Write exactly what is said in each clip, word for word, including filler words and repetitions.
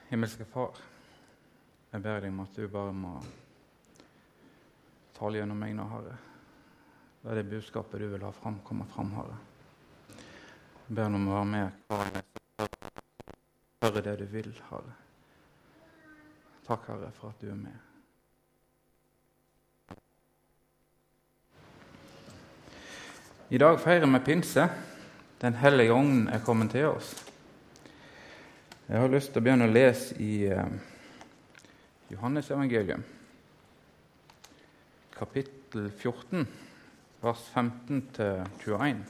Himmelske Far, jeg ber deg om at du bare må tale gjennom meg nå, Herre. La det budskapet du vil ha fram, komme fram, Herre. Jeg ber deg om å være med hver gang jeg hører det du vil, Herre. Takk, Herre, for at du er med. I dag feirer vi pinse. Den hellige ånden er kommet til oss. Jeg har lyst til å begynne å lese i eh, Johannes evangelium, kapittel fjorten, vers femten til tjueen.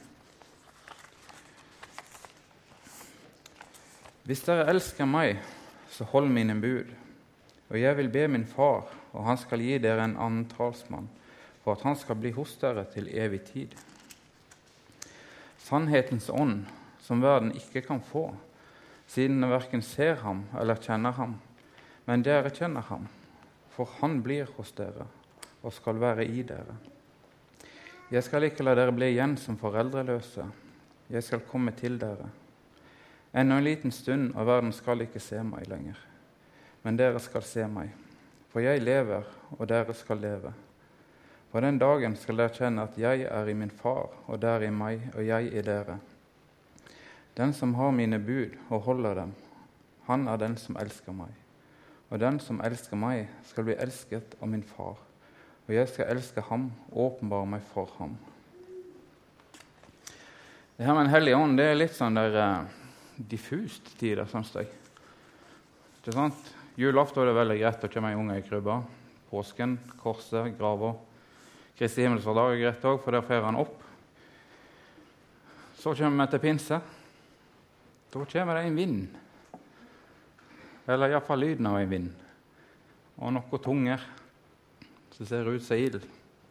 Hvis dere elsker meg, så hold mine bud, og jeg vil be min far, og han skal gi dere en annen talsmann, for at han skal bli hos dere til evig tid. Sannhetens ånd, som verden ikke kan få, siden dere hverken ser ham eller kjenner ham, men dere kjenner ham, for han blir hos dere og skal være i dere. Jeg skal ikke la dere bli igjen som foreldreløse, jeg skal komme til dere. Ennå en liten stund, og verden skal ikke se meg lenger, men dere skal se meg, for jeg lever, og dere skal leve. På den dagen skal dere kjenne at jeg er i min far, og dere i meg, og jeg i dere. Den som har mine bud og holder dem, han er den som elsker meg. Og den som elsker meg skal bli elsket av min far, og jeg skal elske ham og åpenbare meg for ham. Det her med en hellig ånd, det er litt sånn der uh, diffust tid, synes jeg. Ikke sant? Julaften er det veldig greit å komme en unge i krybba. Påsken, korset, grava. Kristi himmelsdag er greit også, for der feirer han opp. Så kommer vi til pinse. Da kommer det en vind, eller i hvert fall lyden av en vind, og noen tunger som ser ut som ild.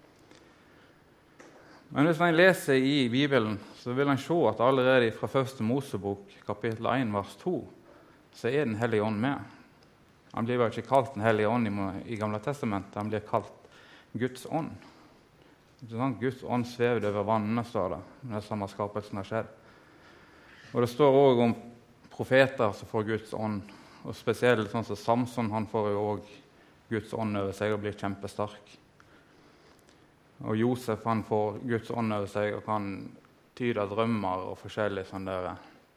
Men hvis man leser i Bibelen, så vil man se at allerede fra første Mosebok, kapittel én, vers to, så er den hellige ånd med. Han blir jo ikke kalt den hellige ånd i, i Gamle testamentet, han blir kalt Guds ånd. Guds ånd svevde over vannene, står det, når samme skapelsen har skjedd. Og det står også om profeter som får Guds ånd, og spesielt sånn som Samson, han får jo også Guds ånd over seg og blir kjempestark. Og Josef, han får Guds ånd over seg og kan tyde drømmer og forskjellig sånn der.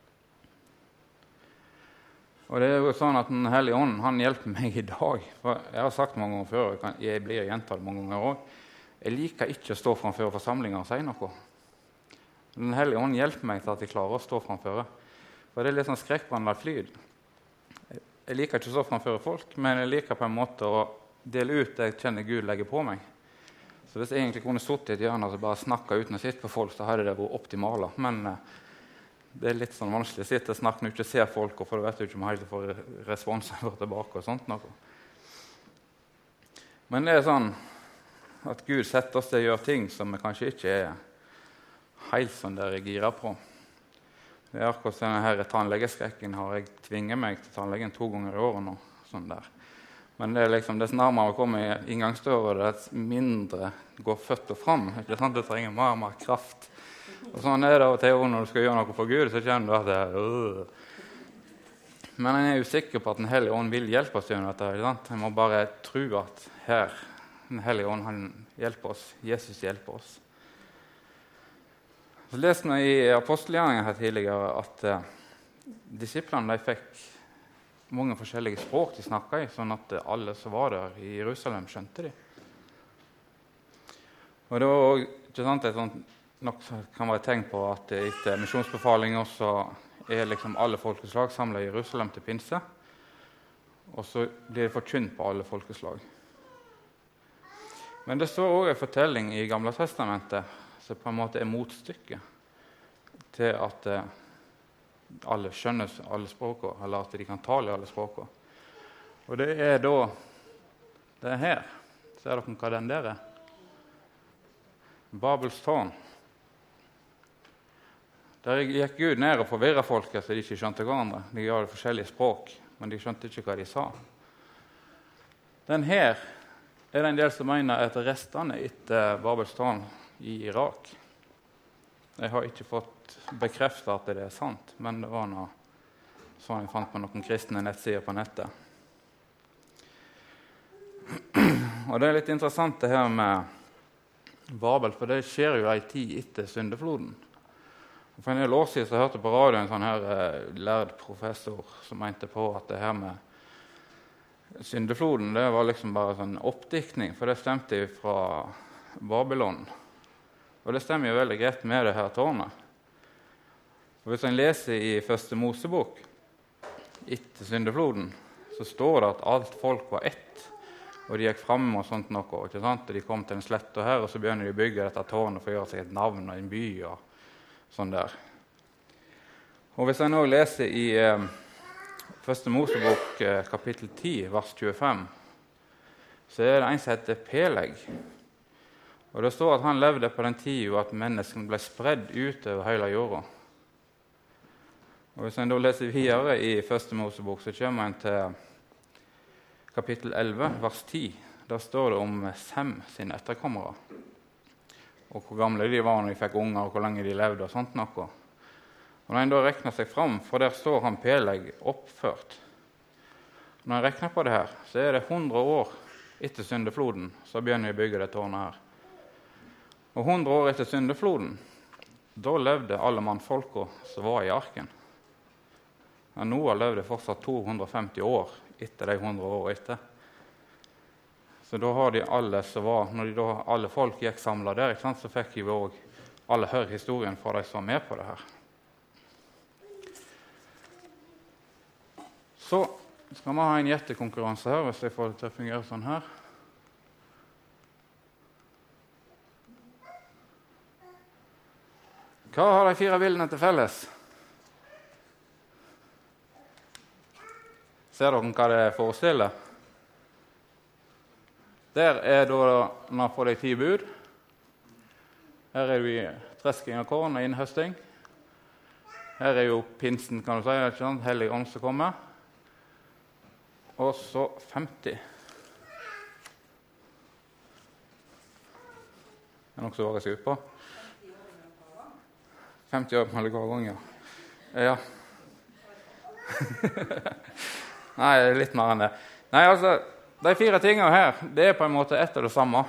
Og det er jo sånn at den hellige ånd, han hjelper meg i dag. For jeg har sagt mange ganger før, jeg blir gjentatt mange ganger også, jeg liker ikke å stå framfor forsamlinger og si noe. Den hellige ånd hjelper meg til at jeg klarer å stå framfor. For det er litt sånn skrekkblandet flyd. Jeg liker ikke å stå framfor folk, men jeg liker på en måte å dele ut det jeg kjenner Gud legger på meg. Så hvis jeg egentlig kunne sittet i et hjørne og bare snakket uten å sitte på folk, så hadde det vært optimalt. Men eh, det er litt sånn vanskelig å sitte og snakke når du ikke ser folk, for du vet jo ikke om helt får responsen for tilbake og sånt noe. Men det er sånn at Gud setter oss til å gjøre ting som vi kanskje ikke er helt sånn der jeg girer på. Det er akkurat sånn her tannlegeskrekken har jeg tvinget meg til tannlegen to ganger i året nå. Sånn der. Men det er liksom, dess nærmere å komme i inngangsdøra, dess mindre går føtter fram. Ikke sant? Du trenger mer og mer kraft. Og sånn er det av og til når du skal gjøre noe for Gud, så kjenner du at det er øh. Men jeg er jo sikker på at den hellige ånd vil hjelpe oss gjennom dette. Ikke sant? Jeg må bare tro at her, den hellige ånd, han hjelper oss. Jesus hjelper oss. Så leste vi i apostelgjerningen her tidligere at eh, disiplene de fikk mange forskjellige språk de snakket i, sånn at alle som var der i Jerusalem skjønte de. Og det var også, ikke sant, et sånt, nok kan være et tegn på at etter misjonsbefalinger så er liksom alle folkeslag samlet i Jerusalem til pinse, og så blir det forkynt på alle folkeslag. Men det står også en fortelling i Gamle testamentet som på en måte er motstykket til at eh, alle skjønner alle språkene, eller at de kan tale alle språkene. Og det er da, det er her, ser dere hva den der er? Babels tårn. Der gikk Gud ned og forvirret folket så de ikke skjønte hverandre. De gjør forskjellige språk, men de skjønte ikke hva de sa. Den her er det en del som mener at restene etter Babels tårn i Irak. Jeg har ikke fått bekreftet at det er sant, men det var noe som jeg fant på noen kristne nettsider på nettet. Og det er litt interessant det her med Babel, for det skjer jo en tid etter syndefloden. For en del år siden så hørte jeg på radio en sånn her eh, lærd professor som mente på at det her med syndefloden, det var liksom bare sånn oppdiktning, for det stemte jo fra Babylon. Og det stemmer jo veldig greit med det her tårnet. Og hvis en leser i første Mosebok etter syndefloden, så står det at alt folk var ett, og de gikk frem og sånt noe, ikke sant? Og de kom til en slette her, og så begynner de å bygge dette tårnet for å gjøre seg et navn og en by og sånn der. Og hvis jeg nå leser i eh, første Mosebok eh, kapittel ti, vers tjuefem, så er det en som heter Peleg. Og det står at han levde på den tiden at menneskene ble spredd ut over hele jorda. Og hvis en da leser videre i første Mosebok, så kommer en til kapittel elleve, vers ti. Der står det om Sem sine etterkommere. Og hvor gamle de var når de fikk unger, og hvor lenge de levde, og sånt noe. Og når en da rekner seg fram, for der står han Peleg oppført. Når en rekner på det her, så er det hundre år etter syndefloden, så begynner de å bygge det tårnet her. Og hundre år etter syndefloden, da levde alle mannfolka som var i arken. Men Noah levde fortsatt to hundre og femti år etter de hundre år etter. Så da har de alle som var, når de da, alle folk gikk samlet der, ikke sant, så fikk de også alle høre historien fra de som var med på det her. Så skal vi ha en gjettekonkurranse her, hvis jeg får det til å fungere sånn her. Hva har de fire bildene til felles? Ser dere hva det forestiller? Der er da når på de ti bud. Her er vi tresking av korn og innhøsting. Her er jo pinsen, kan du si, ikke sant? Hellig ånd som kommer. Og så femti. Er det noe som våger seg ut på? femti år med hver gang, ja. Ja. Nei, det er litt mer enn det. Nei, altså, de fire tingene her, det er på en måte ett av det samme.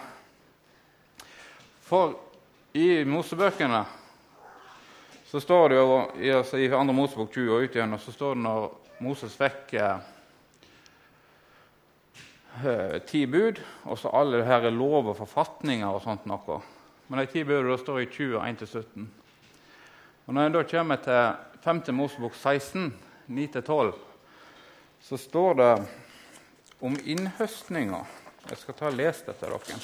For i Mosebøkene så står det jo, i, altså, i andre Mosebok tjue og ut igjen, så står det når Moses fikk eh, ti bud, og så alle her er lov og forfatninger og sånt noe. Men de ti budene står i tjue, en til sytten. Og når jeg da kommer til femte Mosebok seksten, ni til tolv, så står det om innhøstninger. Jeg skal ta og lese dette til dere.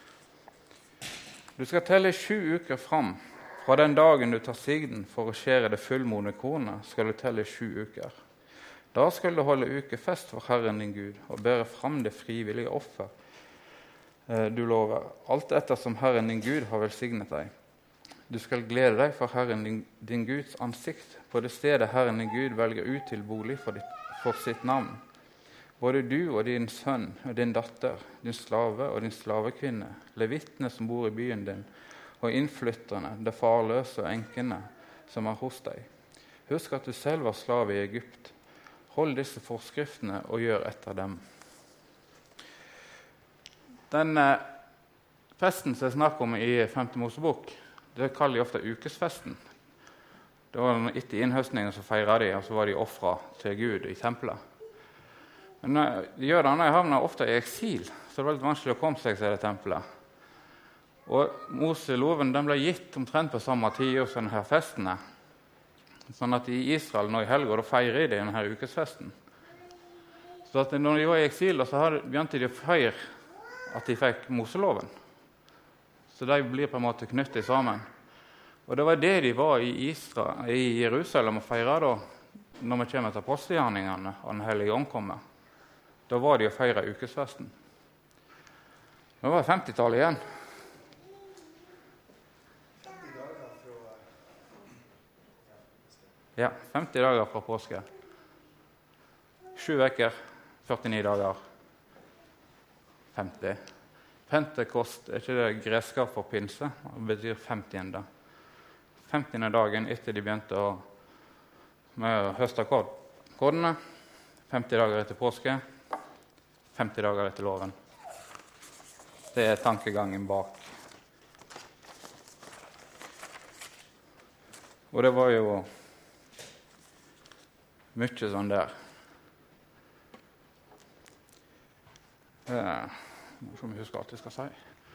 Du skal telle sju uker fram. Fra den dagen du tar sigden for å skjære det fullmodne kornet, skal du telle sju uker. Da skal du holde ukefest for Herren din Gud, og bære fram det frivillige offer du lover, alt etter som Herren din Gud har velsignet deg. Du skal glede deg for Herren din, din Guds ansikt, på det stedet Herren din Gud velger ut til bolig for, ditt, for sitt navn. Både du og din sønn og din datter, din slave og din slavekvinne, levittene som bor i byen din, og innflytterne, det farløse og enkene som er hos deg. Husk at du selv var slave i Egypt. Hold disse forskriftene og gjør etter dem. Den eh, festen som jeg snakker om i femte Mosebok, det kaller de ofte ukesfesten. Det var etter innhøstningen så feiret de, og så var de offret til Gud i tempelet. Men de gjør det, de havner ofte i eksil, så det var litt vanskelig å komme seg til det tempelet. Og Moseloven den ble gitt omtrent på samme tid og sånne her festene. Sånn at i Israel nå i helgen, da feirer de denne her ukesfesten. Så at når de var i eksil, så begynte de å feire at de fikk Moseloven. Så de blir på en måte knyttet sammen. Og det var det de var i, Israel, i Jerusalem og feiret da, når vi kommer til apostelgjerningene og den hellige ånd kommer. Da var de å feire ukesfesten. Det var femtitallet igjen. Ja, femti dager fra påske. Sju vekker, førtini dager. femti. Pentekost er ikke det greske for pinse, det betyr femtiende. femtiende dagen etter de begynte å, med å høste kodene. femti dager etter påske, femti dager etter loven. Det er tankegangen bak. Og det var jo mye sånn der. Eh, må se om jeg husker alt jeg skal si.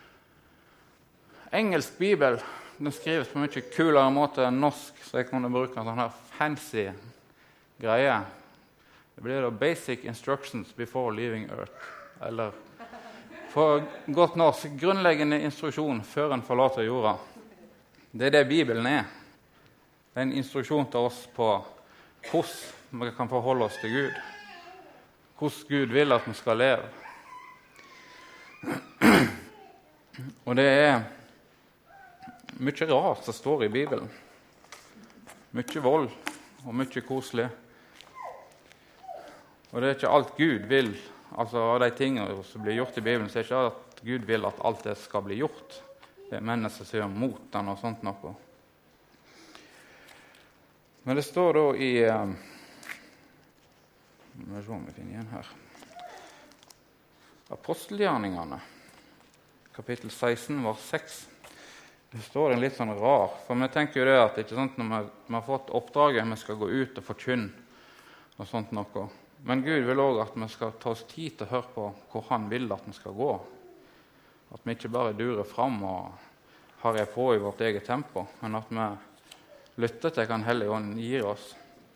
Engelsk bibel, den skrives på mye kulere måte enn norsk, så jeg kunne bruke en sånn her fancy greie. Det blir da Basic Instructions Before Leaving Earth, eller på godt norsk, grunnleggende instruksjon før en forlater jorda. Det er det Bibelen er. Det er en instruksjon til oss på hvordan vi kan forholde oss til Gud. Hvordan Gud vil at vi skal leve. Og det er mye rart som står i Bibelen. Mye vold og mye koselig. Og det er ikke alt Gud vil, altså av de tingene som blir gjort i Bibelen, så er det ikke at Gud vil at alt det skal bli gjort. Det er mennesker som gjør mot den og sånt noe. Men det står da i um, Må vi se om vi finner igjen her. Apostelgjerningene, kapittel seksten, vers seks. Det står en litt sånn rar, for vi tenker jo det at ikke sant, når vi, vi har fått oppdraget, vi skal gå ut og forkynne og sånt noe. Men Gud vil også at vi skal ta oss tid til å høre på hvor han vil at vi skal gå. At vi ikke bare durer fram og har jeg på i vårt eget tempo, men at vi lytter til hva Den hellige ånd gir oss.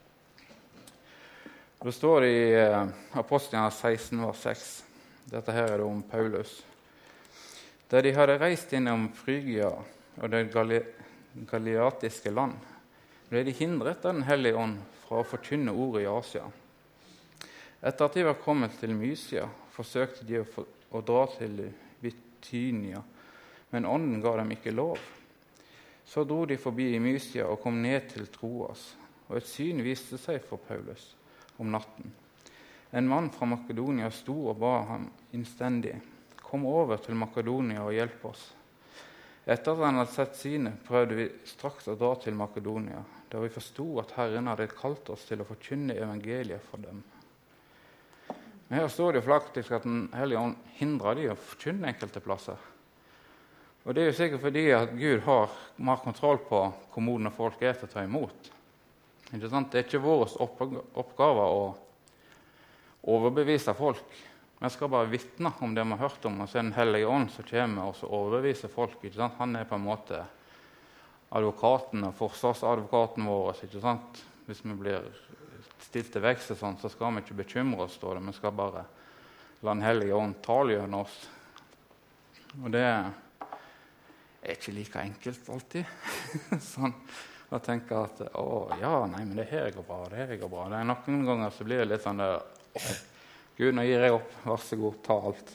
Det står i eh, Apostelgjerningene seksten, vers seks. Dette her er det om Paulus. Da de hadde reist innom Frygia og det galiatiske land, ble de hindret av Den hellige ånd fra å forkynne ordet i Asia. Etter at de var kommet til Mysia, forsøkte de å, for, å dra til Bitynia, men ånden ga dem ikke lov. Så dro de forbi i Mysia og kom ned til Troas, og et syn viste seg for Paulus om natten. En mann fra Makedonia sto og ba ham innstendig: «Kom over til Makedonia og hjelp oss.» Etter at han hadde sett synet, prøvde vi straks å dra til Makedonia, da vi forstod at Herren hadde kalt oss til å forkynne evangeliet for dem. Men her står det jo faktisk at Den hellige ånd hindrer de å forkynne enkelte plasser. Og det er jo sikkert fordi at Gud har mer kontroll på hvor modne folk er til å ta imot. Ikke sant? Det er ikke vår oppgave å overbevise folk. Vi skal bare vitne om det vi har hørt om, og så er Den hellige ånd som kommer og så overbeviser folk. Ikke sant? Han er på en måte advokaten og forsvarsadvokaten vår. Ikke sant? Hvis vi blir stilt til vekst, sånn, så skal vi ikke bekymre oss, står det. Vi skal bare la Den hellige ånd tale gjennom oss. Og det er ikke like enkelt alltid. sånn, å tenke at, å ja, nei, men det her går bra, det her går bra. Det er noen ganger så blir det litt sånn der, åh, Gud, nå gir jeg opp, vær så god, ta alt.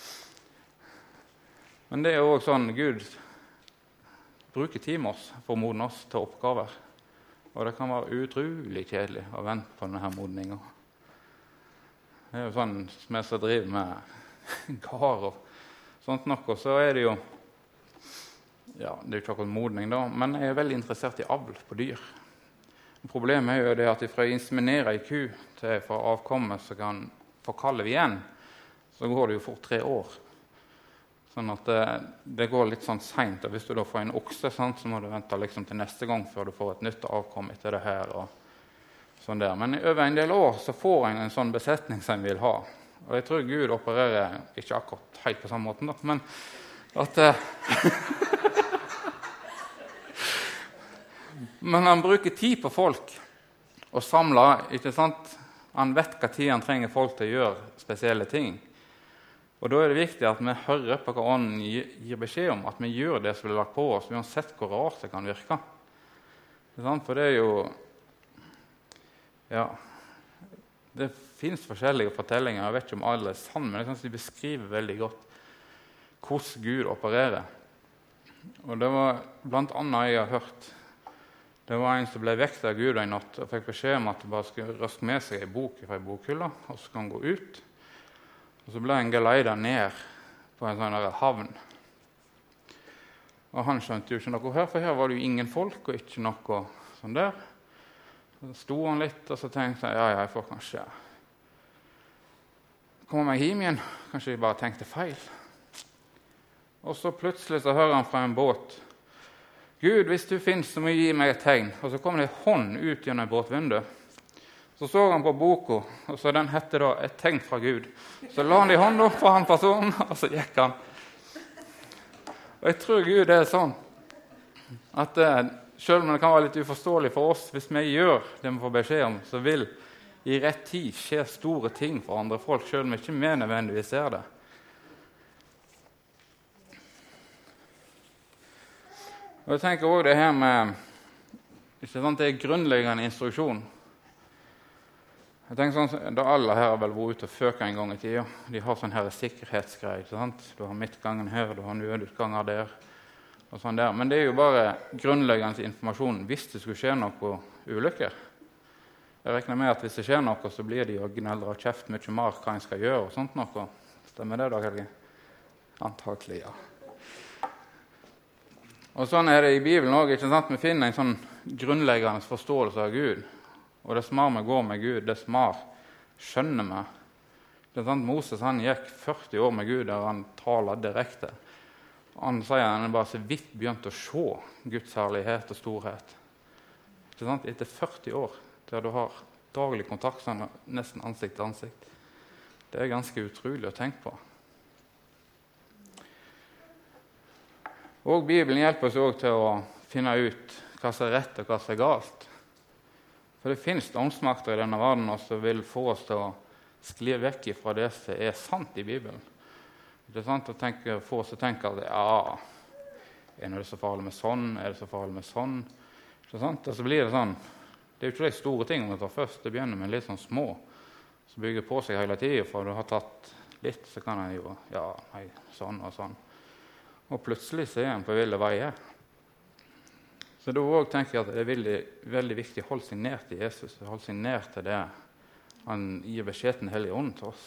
Men det er jo også sånn, Gud bruker tid med oss for å modne oss til oppgaver. Og det kan være utrolig kjedelig å vente på denne modningen. Det er jo sånn som vi som driver med gar og sånt noe, så er det jo, ja, det er jo ikke akkurat modning da, men jeg er veldig interessert i avl på dyr. Problemet er jo det at fra å inseminere en ku til fra avkommet så kan få kalv igjen, så går det jo fort tre år. Sånn at det, det går litt sånn sent, og hvis du da får en okse, sant, så må du vente liksom til neste gang før du får et nytt avkom etter det her. Og sånn der. Men over en del år så får en en sånn besetning som en vil ha. Og jeg tror Gud opererer ikke akkurat helt på samme måten, da, men at Men han bruker tid på folk og samler, ikke sant? Han vet hva tid han trenger folk til å gjøre spesielle ting. Og da er det viktig at vi hører på hva ånden gir beskjed om, at vi gjør det som blir lagt på oss, uansett hvor rart det kan virke. For det er jo, ja, det finnes forskjellige fortellinger, jeg vet ikke om alle er sann, men jeg synes de beskriver veldig godt hvordan Gud opererer. Og det var blant annet jeg har hørt, det var en som ble vekt av Gud en natt, og fikk beskjed om at han bare skulle røske med seg en bok fra en bokhylla, og så skulle han gå ut. Og så ble han geleidet ned på en sånn havn. Og han skjønte jo ikke noe her, for her var det jo ingen folk, og ikke noe sånn der. Og Så sto han litt, og så tenkte jeg, ja, ja, jeg får kanskje komme meg hjem igjen. Kanskje jeg bare tenkte feil. Og så plutselig så hører han fra en båt, Gud, hvis du finnes, så må du gi meg et tegn. Og så kom det en hånd ut gjennom et båtvindu. Så så han på boka, og så den hette da et tegn fra Gud. Så la han i hånda på han personen, og så gikk han. Og jeg tror Gud er sånn, at eh, selv om det kan være litt uforståelig for oss, hvis vi gjør det vi får beskjed om, så vil i rett tid skje store ting for andre folk, selv om vi ikke mer nødvendigvis ser det. Og jeg tenker også det her med, ikke sant, det er grunnleggende instruksjon. Jeg tenker sånn, da alle her har vel vært ute og føket en gang i tiden. De har sånn her sikkerhetsgreier, ikke sant? Du har midtgangen her, du har nødutganger der, og sånn der. Men det er jo bare grunnleggende informasjon hvis det skulle skje noe ulykker. Jeg regner med at hvis det skjer noe, så blir de jo gneller og kjeft mye mer hva en skal gjøre og sånt noe. Stemmer det da, Helge? Antakelig, ja. Og sånn er det i Bibelen også, ikke sant? Vi finner en sånn grunnleggende forståelse av Gud. Og dess mer vi går med Gud, dess mer skjønner vi. Det er sant? Moses han gikk førti år med Gud, der han taler direkte. Han sier han bare så vidt begynt å se Guds herlighet og storhet. Ikke sant? Etter førti år, der du har daglig kontakt, sånn, nesten ansikt til ansikt. Det er ganske utrolig å tenke på. Og Bibelen hjelper oss også til å finne ut hva som er rett og hva som er galt. For det finnes åndsmakter i denne verden som vil få oss til å skli vekk fra det som er sant i Bibelen. Det er sant å tenke, få oss til å tenke at ja, er det så farlig med sånn, er det så farlig med sånn? Ikke sant? Og så blir det sånn, det er jo ikke de store tingene vi tar først, det begynner med litt sånn små, som bygger på seg hele tiden, for du har tatt litt, så kan en jo, ja, nei, sånn og sånn. Og plutselig så er en på ville veier. Så da også tenker jeg at det er veldig, veldig viktig å holde seg nær til Jesus, holde seg nær til det han gir beskjed til den hellige ånd til oss.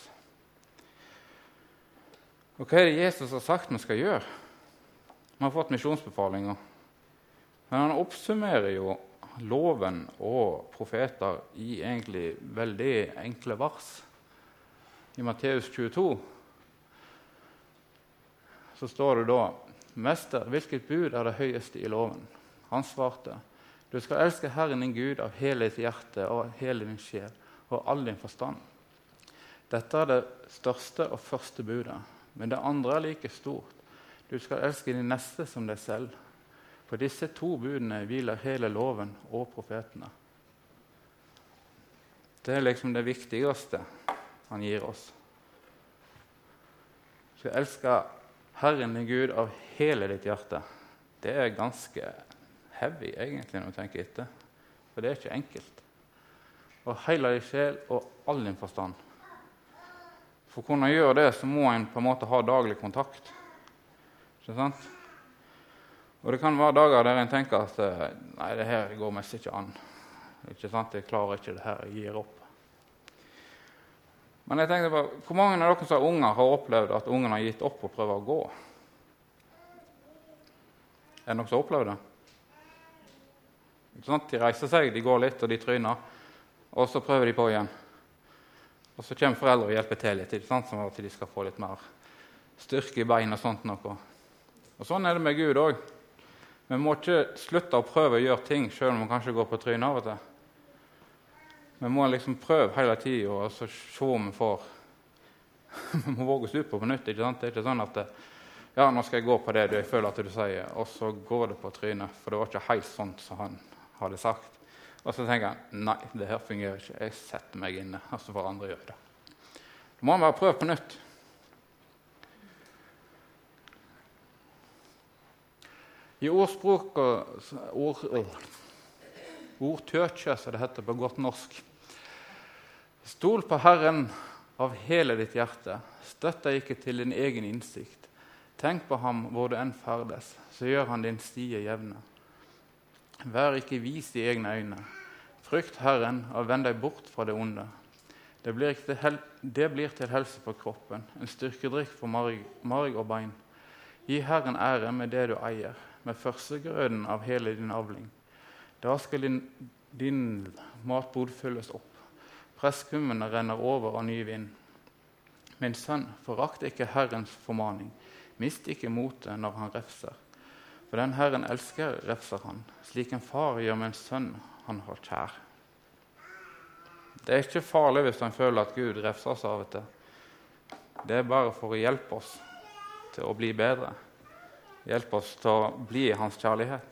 Og hva er det Jesus har sagt vi skal gjøre? Vi har fått misjonsbefalinger. Men han oppsummerer jo loven og profeter i egentlig veldig enkle vers. I Matteus tjueto så står det da, Mester, hvilket bud er det høyeste i loven? Han svarte, du skal elske Herren din Gud av hele ditt hjerte og hele din sjel og all din forstand. Dette er det største og første budet, men det andre er like stort. Du skal elske din neste som deg selv. På disse to budene hviler hele loven og profetene. Det er liksom det viktigste han gir oss. Du skal elske Herren din Gud av hele ditt hjerte. Det er ganske heavy egentlig når du tenker etter. For det er ikke enkelt. Og hele din sjel og all din forstand. For å kunne gjøre det, så må en på en måte ha daglig kontakt. Ikke sant? Og det kan være dager der en tenker at nei, det her går mest ikke an. Ikke sant? Jeg klarer ikke det her, jeg gir opp. Men jeg tenkte på, hvor mange av dere som unger har opplevd at ungene har gitt opp og prøver å gå? Er det noen som har opplevd det? Ikke sant? De reiser seg, de går litt og de tryner, og så prøver de på igjen. Og så kommer foreldre og hjelper til litt, ikke sant? Sånn at de skal få litt mer styrke i bein og sånt noe. Og sånn er det med Gud også. Vi må ikke slutte å prøve å gjøre ting, selv om vi kanskje går på trynet av og til. Vi må liksom prøve hele tiden, og så se om vi får. Vi må våge oss ut på på nytt, ikke sant? Det er ikke sånn at det, ja, nå skal jeg gå på det du føler at du sier, og så går det på trynet, for det var ikke helt sånn som han hadde sagt. Og så tenker han, nei, det her fungerer ikke, jeg setter meg inne, og så får andre gjøre det. Da må han bare prøve på nytt. I ordspråk og ord, ordtøkje, som det heter på godt norsk. Stol på Herren av hele ditt hjerte. Støtt deg ikke til din egen innsikt. Tenk på ham hvor du enn ferdes, så gjør han din stie jevne. Vær ikke vis i egne øyne. Frykt Herren og vend deg bort fra det onde. Det blir til, hel- det blir til helse for kroppen, en styrkedrikk for marg, marg og bein. Gi Herren ære med det du eier, med førstegrøden av hele din avling. Da skal din, din matbod fylles opp. Presskummene renner over av ny vind. Min sønn, forakt ikke Herrens formaning. Mist ikke motet når han refser. For den Herren elsker, refser han. Slik en far gjør med en sønn han har kjær. Det er ikke farlig hvis han føler at Gud refser oss av og til. Det er bare for å hjelpe oss til å bli bedre. Hjelpe oss til å bli i hans kjærlighet.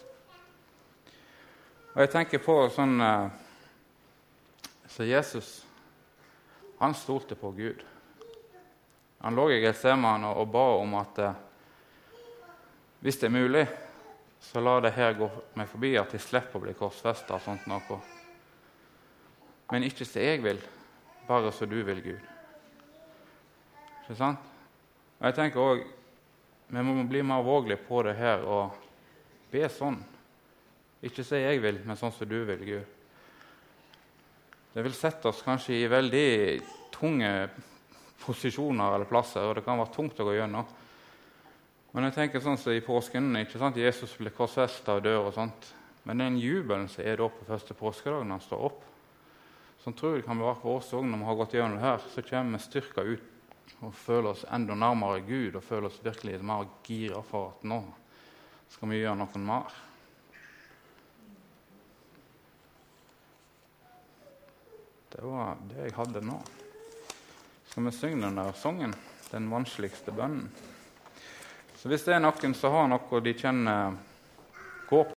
Og jeg tenker på sånn eh, så Jesus, han stolte på Gud. Han lå i Getsemane og ba om at eh, hvis det er mulig, så la det her gå meg forbi at jeg slipper å bli korsfestet og sånt noe. Men ikke så jeg vil, bare så du vil, Gud. Ikke sant? Og jeg tenker også, vi må bli mer vågelige på det her og be sånn. Ikke så jeg vil, men sånn som du vil, Gud. Det vil sette oss kanskje i veldig tunge posisjoner eller plasser, og det kan være tungt å gå gjennom. Men jeg tenker sånn som i påsken, ikke sant? Jesus ble korsfestet og dør og sånt. Men den jubelen som er da på første påskedag når han står opp, som tror jeg kan være for oss også når vi har gått gjennom det her, så kommer vi styrket ut og føler oss enda nærmere Gud, og føler oss virkelig mer gira for at nå skal vi gjøre noe mer. Det var det jeg hadde nå. Skal vi synge den der sangen, den vanskeligste bønnen? Så hvis det er noen som har noe de kjenner gå på,